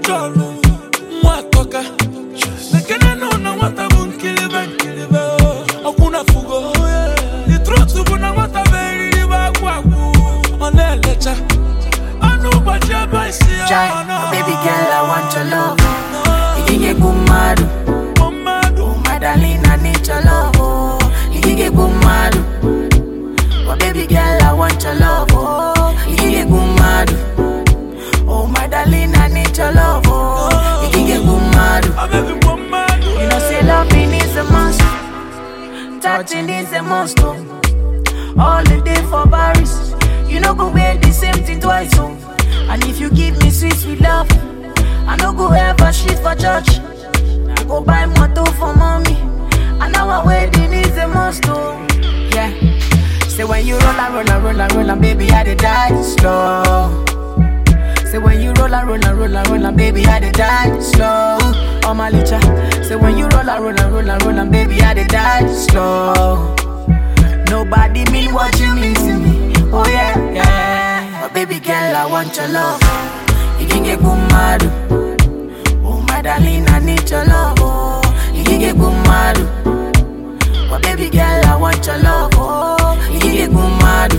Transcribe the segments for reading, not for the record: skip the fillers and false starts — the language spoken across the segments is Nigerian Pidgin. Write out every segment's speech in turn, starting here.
cholo mwatoka nekene nuna watabun kilibe okuna fugo nitrotu buna wataberi liba kwaku onelecha anu bacha baisi baby girl, I want your love. You get good mad. Oh my darling, I need your love. You get good mad. Oh baby girl, I want your love. You get good mad. Oh my darling, I need your love. You get good mad. You know say loving is a must, touching is a must. All the day for Paris, you know go wear the same thing twice. And if you give me sweet love, I no go ever shit for church. I go buy motor for mommy, and our wedding is a must. Yeah. Say when you roll, baby, I dey die slow. Say when you roll, baby, I dey die slow. Oh my licha. Say when you roll, baby, I dey die slow. Nobody mean what you mean to me. Oh yeah, yeah. But baby girl, I want your love. You can get good mad. Oh my darling, I need your love. You can get good mad. But baby girl, I want your love. You can get good mad.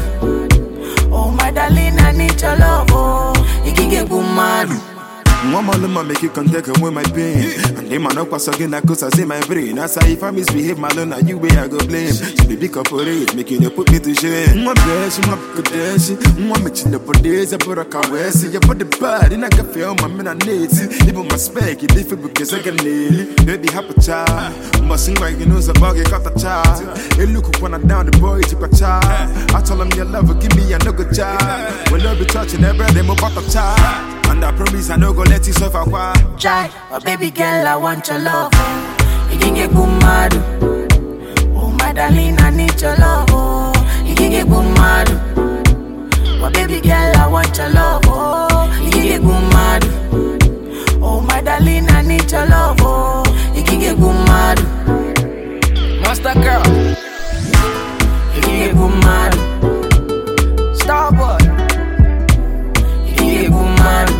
Oh my darling, I need your love. You can get good mad. Mama luma make you can take away my pain. And them man up again that cause I say my brain. As if I misbehave my luna, you way I go blame. So baby corporate, making you put me to shame. One best, one kadeshi, one mention the days I put a kawesi. You put the bad in a cafe on my men and needs. Even my spec, it different because I can nail it. Baby happy child. Must sing like you know the buggy got a child. They look up when I down the boy took a child. I told him your lover, give me a no good child. When I be touching every day, I'm about a child. And I promise I no go let you suffer. Try, oh baby girl, I want your love. You can get good mad. Oh my darling, I need your love. You can get good mad. Oh baby girl, I want your love. You can get good mad. Oh my darling, I need your love. You can get good mad. Master girl, you can get good mad. Starboy, you can get good mad.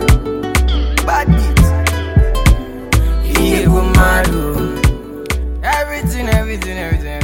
Bad beat, you get good mad. Everything.